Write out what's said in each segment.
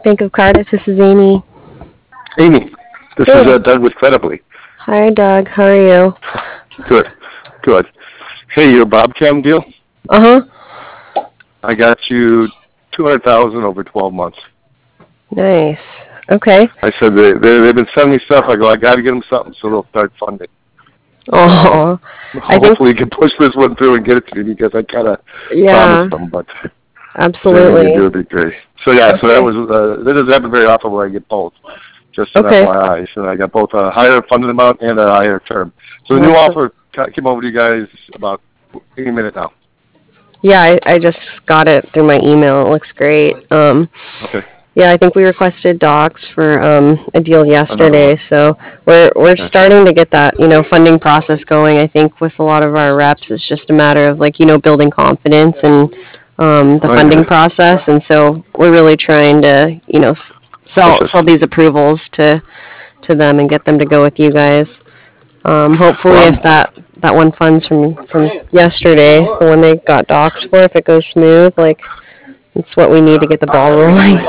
Bank of Cardiff. This is Amy. Amy, this is Good. Doug with Credibly. Hi, Doug. How are you? Good, good. Hey, your Bobcam deal? Uh huh. I got you 200,000 over 12 months. Nice. Okay. I said they've been sending me stuff. I go, I got to get them something so they'll start funding. So Oh, I think, hopefully you can push this one through and get it to me because I kind of yeah, promised them, but if they do, absolutely. it'd be great. So yeah, so that Okay. was this doesn't happen very often where I get both. Just an Okay. FYI, so I got both a higher funded amount and a higher term. So the new Awesome. offer came over to you guys about any minute now. Yeah, I just got it through my email. It looks great. Okay, Yeah, I think we requested docs for a deal another one. yesterday, so we're Gotcha. starting to get that funding process going. I think with a lot of our reps, it's just a matter of like building confidence and the Oh, I get funding it. process, and so we're really trying to Push sell it. these approvals to them and get them to go with you guys. Hopefully, Well, if that one funds from yesterday, the one they got docs for, if it goes smooth, like it's what we need to get the ball rolling.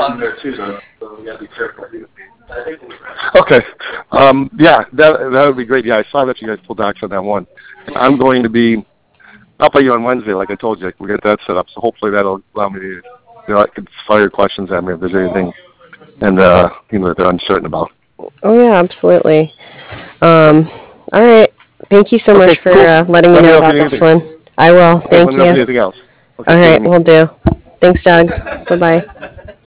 okay. Yeah, that would be great. Yeah, I saw that you guys pulled docs on that one. I'm going to be up at you on Wednesday, like I told you. We get that set up, so hopefully that'll allow me to, I can fire questions at me if there's anything, and that they're uncertain about. Oh yeah, absolutely. All right. Thank you so Okay, much for cool. letting me Let me know know if you about need this anything. one. I will. Okay, let Thank me know you. if you need anything else. Okay, All see you, right, Amy. we'll do. Thanks, Doug. Bye bye.